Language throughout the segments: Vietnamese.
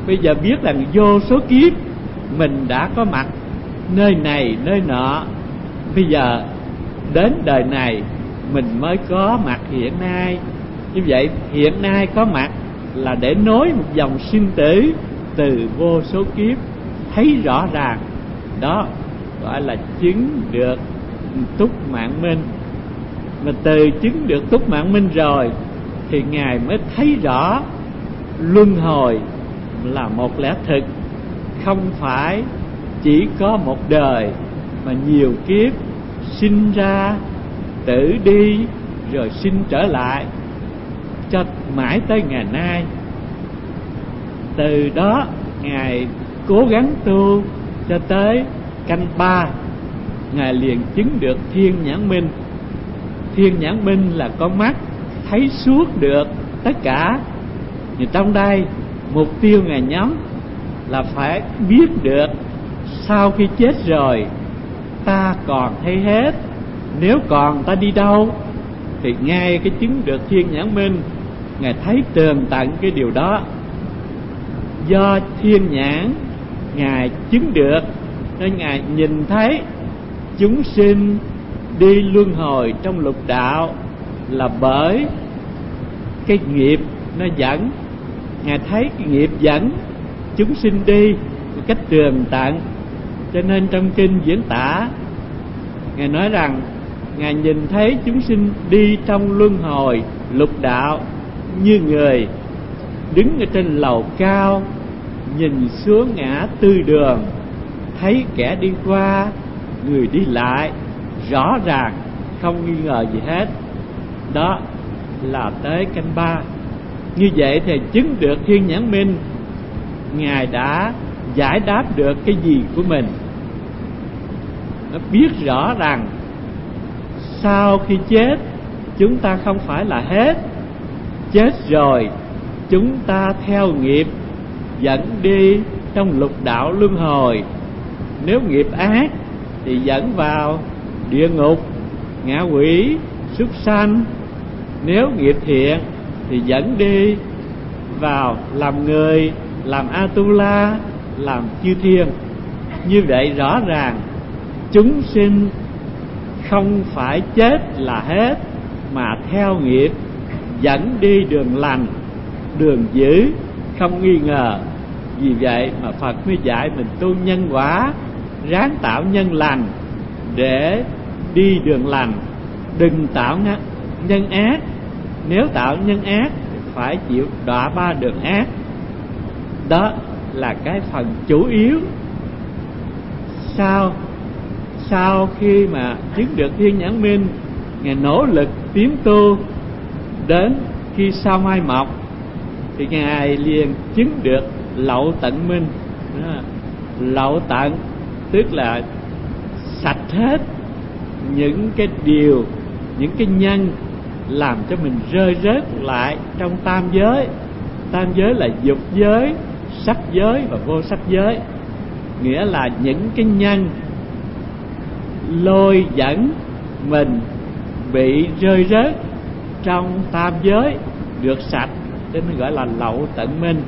bây giờ biết là vô số kiếp mình đã có mặt nơi này nơi nọ, bây giờ đến đời này mình mới có mặt hiện nay. Như vậy hiện nay có mặt là để nối một dòng sinh tử từ vô số kiếp, thấy rõ ràng. Đó gọi là chứng được túc mạng minh. Mà từ chứng được túc mạng minh rồi thì Ngài mới thấy rõ luân hồi là một lẽ thực, không phải chỉ có một đời mà nhiều kiếp, sinh ra tử đi rồi sinh trở lại cho mãi tới ngày nay. Từ đó Ngài cố gắng tu cho tới canh 3, Ngài liền chứng được thiên nhãn minh. Thiên nhãn minh là con mắt thấy suốt được tất cả. Thì trong đây mục tiêu Ngài nhắm là phải biết được sau khi chết rồi ta còn thấy hết, nếu còn ta đi đâu. Thì ngay cái chứng được thiên nhãn minh, Ngài thấy tường tận cái điều đó. Do thiên nhãn Ngài chứng được nên Ngài nhìn thấy chúng sinh đi luân hồi trong lục đạo là bởi cái nghiệp nó dẫn. Ngài thấy cái nghiệp dẫn chúng sinh đi một cách tường tận. Cho nên trong kinh diễn tả, Ngài nói rằng Ngài nhìn thấy chúng sinh đi trong luân hồi lục đạo như người đứng ở trên lầu cao, nhìn xuống ngã tư đường, thấy kẻ đi qua, người đi lại rõ ràng, không nghi ngờ gì hết. Đó là tới canh 3. Như vậy thì chứng được thiên nhãn minh, Ngài đã giải đáp được cái gì của mình. Nó biết rõ rằng sau khi chết chúng ta không phải là hết. Chết rồi chúng ta theo nghiệp dẫn đi trong lục đạo luân hồi. Nếu nghiệp ác thì dẫn vào địa ngục, ngạ quỷ, súc sanh. Nếu nghiệp thiện thì dẫn đi vào làm người, làm Atula, làm chư thiên. Như vậy rõ ràng chúng sinh không phải chết là hết, mà theo nghiệp dẫn đi đường lành, đường dữ, không nghi ngờ. Vì vậy mà Phật mới dạy mình tu nhân quả, ráng tạo nhân lành để đi đường lành, đừng tạo nhân ác. Nếu tạo nhân ác thì phải chịu đọa 3 đường ác. Đó là cái phần chủ yếu. Sau khi mà chứng được thiên nhãn minh, Ngài nỗ lực tiến tu, đến khi sao mai mọc thì Ngài liền chứng được lậu tận minh. Lậu tận tức là sạch hết những cái điều, những cái nhân làm cho mình rơi rớt lại trong tam giới. Tam giới là dục giới, sắc giới và vô sắc giới. Nghĩa là những cái nhân lôi dẫn mình bị rơi rớt trong tam giới được sạch, cho nên gọi là lậu tận minh.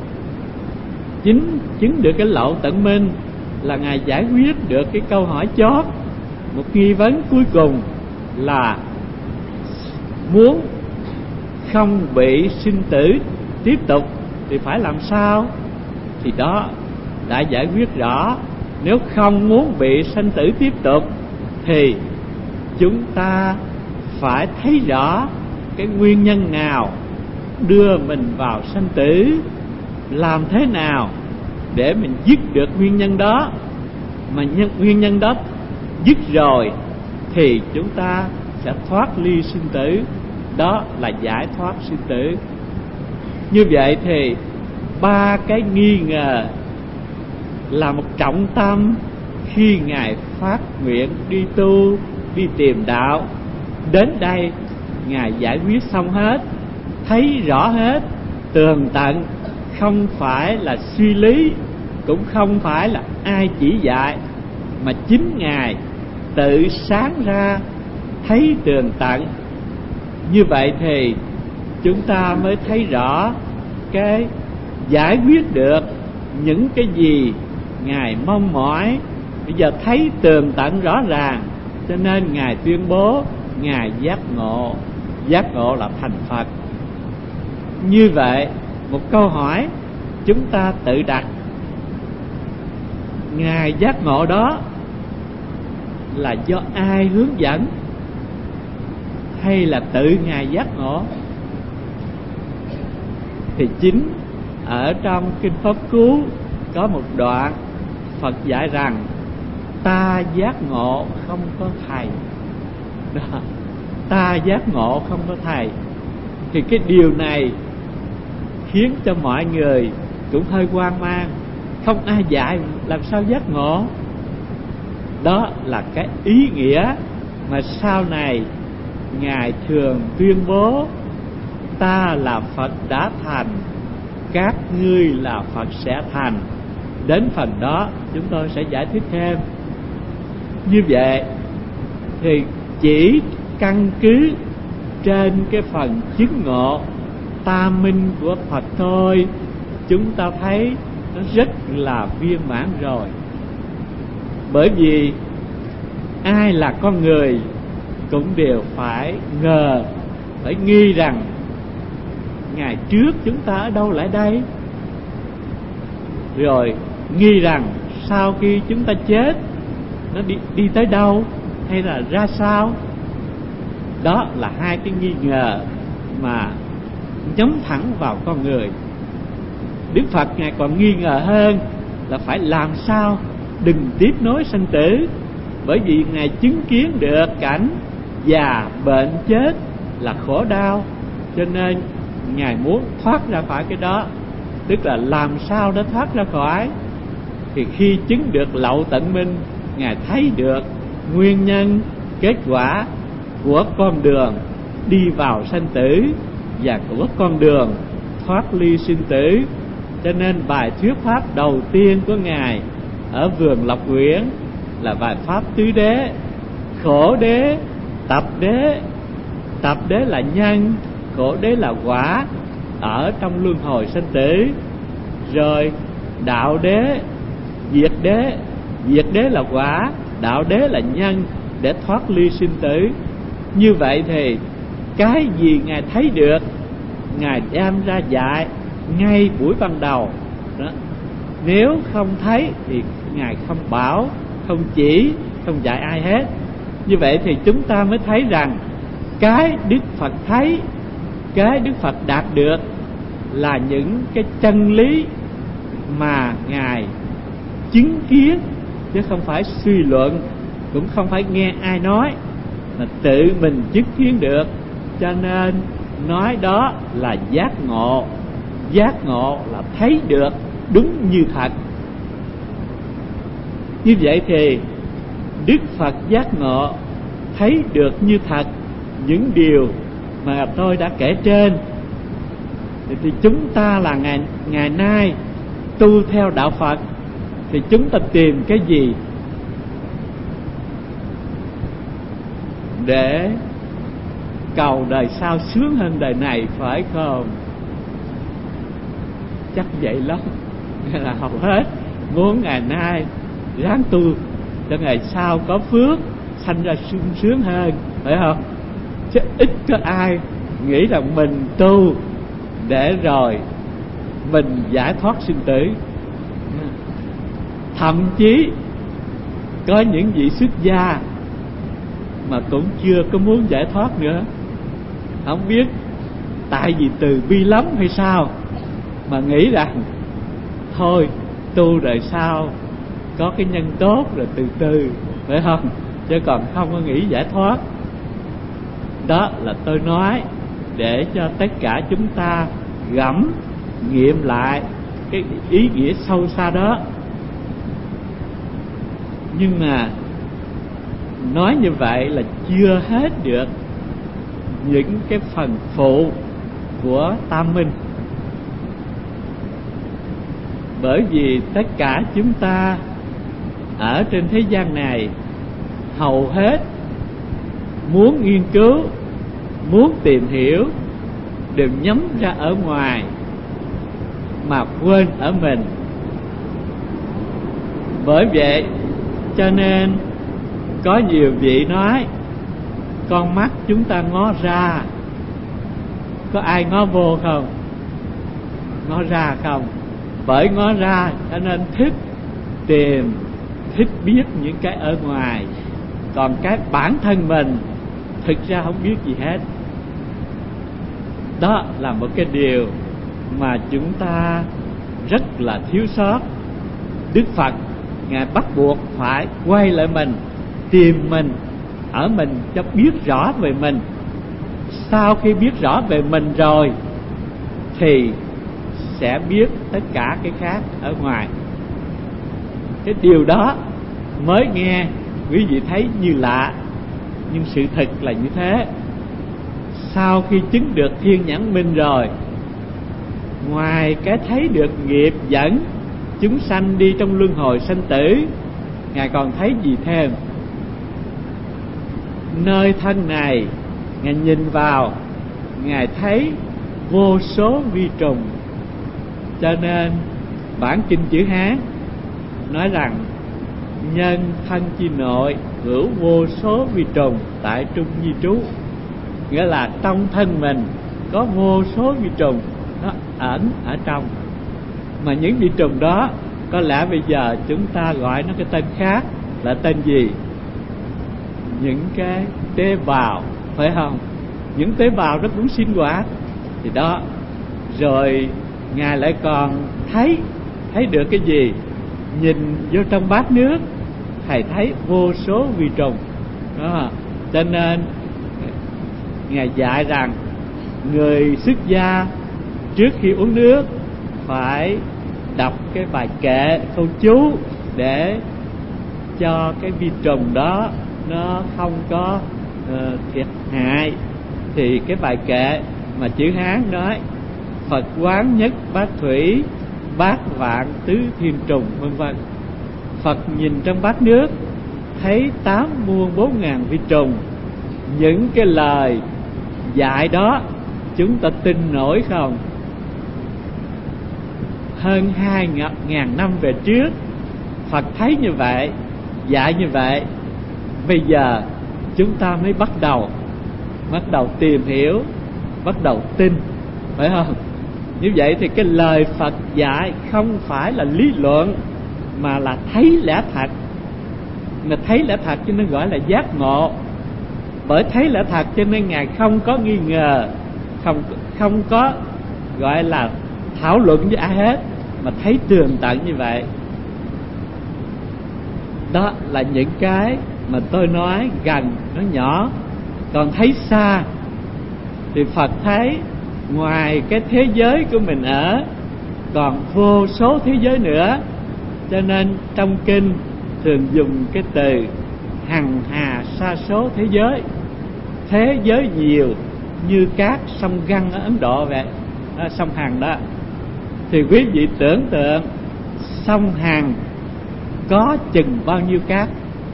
Chứng được cái lậu tận minh là Ngài giải quyết được cái câu hỏi chót, một nghi vấn cuối cùng là muốn không bị sinh tử tiếp tục thì phải làm sao. Thì đó đã giải quyết rõ. Nếu không muốn bị sanh tử tiếp tục thì chúng ta phải thấy rõ cái nguyên nhân nào đưa mình vào sanh tử, làm thế nào để mình dứt được nguyên nhân đó. Mà nguyên nhân đó dứt rồi thì chúng ta sẽ thoát ly sinh tử. Đó là giải thoát sinh tử. Như vậy thì 3 cái nghi ngờ là một trọng tâm khi Ngài phát nguyện đi tu, đi tìm đạo. Đến đây Ngài giải quyết xong hết, thấy rõ hết, tường tận, không phải là suy lý, cũng không phải là ai chỉ dạy, mà chính Ngài tự sáng ra, thấy tường tận. Như vậy thì chúng ta mới thấy rõ cái giải quyết được những cái gì Ngài mong mỏi, bây giờ thấy tường tận rõ ràng, cho nên Ngài tuyên bố Ngài giác ngộ. Giác ngộ là thành Phật. Như vậy, một câu hỏi chúng ta tự đặt: Ngài giác ngộ đó là do ai hướng dẫn, hay là tự Ngài giác ngộ? Thì chính ở trong Kinh Pháp Cú có một đoạn Phật dạy rằng ta giác ngộ không có thầy. Đó, ta giác ngộ không có thầy. Thì cái điều này khiến cho mọi người cũng hơi hoang mang. Không ai dạy làm sao giác ngộ. Đó là cái ý nghĩa mà sau này Ngài thường tuyên bố: ta là Phật đã thành, các ngươi là Phật sẽ thành. Đến phần đó chúng tôi sẽ giải thích thêm. Như vậy thì chỉ căn cứ trên cái phần chứng ngộ tam minh của Phật thôi, chúng ta thấy nó rất là viên mãn rồi. Bởi vì ai là con người cũng đều phải ngờ, phải nghi rằng ngày trước chúng ta ở đâu lại đây, rồi nghi rằng sau khi chúng ta chết nó đi tới đâu hay là ra sao. Đó là hai cái nghi ngờ mà nhắm thẳng vào con người. Đức Phật Ngài còn nghi ngờ hơn là phải làm sao đừng tiếp nối sanh tử, bởi vì Ngài chứng kiến được cảnh già bệnh chết là khổ đau, cho nên Ngài muốn thoát ra khỏi cái đó. Tức là làm sao để thoát ra khỏi. Thì khi chứng được lậu tận minh, Ngài thấy được nguyên nhân kết quả của con đường đi vào sanh tử và của con đường thoát ly sinh tử. Cho nên bài thuyết pháp đầu tiên của Ngài ở vườn Lộc Uyển là bài pháp tứ đế: khổ đế, tập đế. Tập đế là nhân, khổ đế là quả ở trong luân hồi sanh tử. Rồi đạo đế, diệt đế. Diệt đế là quả, đạo đế là nhân để thoát ly sinh tử. Như vậy thì cái gì Ngài thấy được, Ngài đem ra dạy ngay buổi ban đầu đó. Nếu không thấy thì Ngài không bảo, không chỉ, không dạy ai hết. Như vậy thì chúng ta mới thấy rằng cái Đức Phật thấy, cái Đức Phật đạt được là những cái chân lý mà Ngài chứng kiến, chứ không phải suy luận, cũng không phải nghe ai nói, mà tự mình chứng kiến được. Cho nên nói đó là giác ngộ. Giác ngộ là thấy được đúng như thật. Như vậy thì Đức Phật giác ngộ, thấy được như thật những điều mà tôi đã kể trên. Thì chúng ta là ngày nay tu theo đạo Phật thì chúng ta tìm cái gì để cầu đời sau sướng hơn đời này, phải không? Chắc vậy lắm. Nên là hầu hết muốn ngày nay ráng tu cho ngày sau có phước, sanh ra sung sướng hơn, phải không? Chứ ít có ai nghĩ rằng mình tu để rồi mình giải thoát sinh tử. Thậm chí có những vị xuất gia mà cũng chưa có muốn giải thoát nữa. Không biết tại vì từ bi lắm hay sao mà nghĩ rằng thôi tu rồi sao có cái nhân tốt rồi từ từ, phải không? Chứ còn không có nghĩ giải thoát. Đó là tôi nói để cho tất cả chúng ta gẫm nghiệm lại cái ý nghĩa sâu xa đó. Nhưng mà nói như vậy là chưa hết được những cái phần phụ của tam minh. Bởi vì tất cả chúng ta ở trên thế gian này hầu hết muốn nghiên cứu, muốn tìm hiểu đều nhắm ra ở ngoài. mà quên ở mình. Bởi vậy cho nên có nhiều vị nói con mắt chúng ta ngó ra, có ai ngó vô không? Ngó ra không? Bởi ngó ra cho nên thích tìm, thích biết những cái ở ngoài, còn cái bản thân mình thực ra không biết gì hết. Đó là một cái điều mà chúng ta rất là thiếu sót. Đức Phật Ngài bắt buộc phải quay lại mình, tìm mình ở mình cho biết rõ về mình. Sau khi biết rõ về mình rồi thì sẽ biết tất cả cái khác ở ngoài. Cái điều đó mới nghe quý vị thấy như lạ, nhưng sự thật là như thế. Sau khi chứng được thiên nhãn minh rồi, ngoài cái thấy được nghiệp dẫn chúng sanh đi trong luân hồi sanh tử, Ngài còn thấy gì thêm? Nơi thân này Ngài nhìn vào, Ngài thấy vô số vi trùng. Cho nên bản kinh chữ Hán nói rằng nhân thân chi nội hữu vô số vi trùng tại trung nhi trú. Nghĩa là trong thân mình có vô số vi trùng nó ẩn ở trong. Mà những vi trùng đó có lẽ bây giờ chúng ta gọi nó cái tên khác là tên gì? Những cái tế bào, phải không? Những tế bào nó cũng sinh hoạt. Thì đó, rồi Ngài lại còn thấy được cái gì? Nhìn vô trong bát nước, Thầy thấy vô số vi trùng đó. Cho nên Ngài dạy rằng người xuất gia trước khi uống nước phải đọc cái bài kệ câu chú để cho cái vi trùng đó nó không có thiệt hại. Thì cái bài kệ mà chữ Hán nói Phật quán nhất bát thủy, bát vạn tứ thiên trùng, vân vân. Phật nhìn trong bát nước thấy 8 muôn 4 ngàn vi trùng. Những cái lời dạy đó chúng ta tin nổi không? Hơn 2.000 năm về trước Phật thấy như vậy, dạy như vậy. Bây giờ chúng ta mới bắt đầu tìm hiểu, bắt đầu tin, phải không? Như vậy thì cái lời Phật dạy không phải là lý luận, mà là thấy lẽ thật. Mà thấy lẽ thật cho nên gọi là giác ngộ. Bởi thấy lẽ thật cho nên Ngài không có nghi ngờ, không có gọi là thảo luận với ai hết, mà thấy tường tận như vậy. Đó là những cái mà tôi nói gần, nó nhỏ. Còn thấy xa thì Phật thấy ngoài cái thế giới của mình ở còn vô số thế giới nữa. Cho nên trong kinh thường dùng cái từ hằng hà sa số thế giới. Thế giới nhiều như các sông Găng ở Ấn Độ vậy đó, sông Hằng đó. Thì quý vị tưởng tượng sông Hằng có chừng bao nhiêu cát?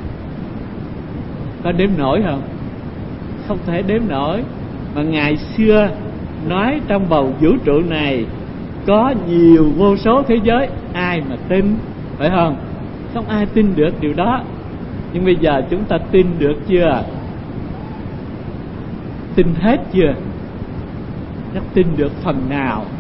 Có đếm nổi không? Không thể đếm nổi. Mà ngày xưa nói trong bầu vũ trụ này có nhiều vô số thế giới, ai mà tin, phải không? Không ai tin được điều đó. Nhưng bây giờ chúng ta tin được chưa? Tin hết chưa? Chắc tin được phần nào.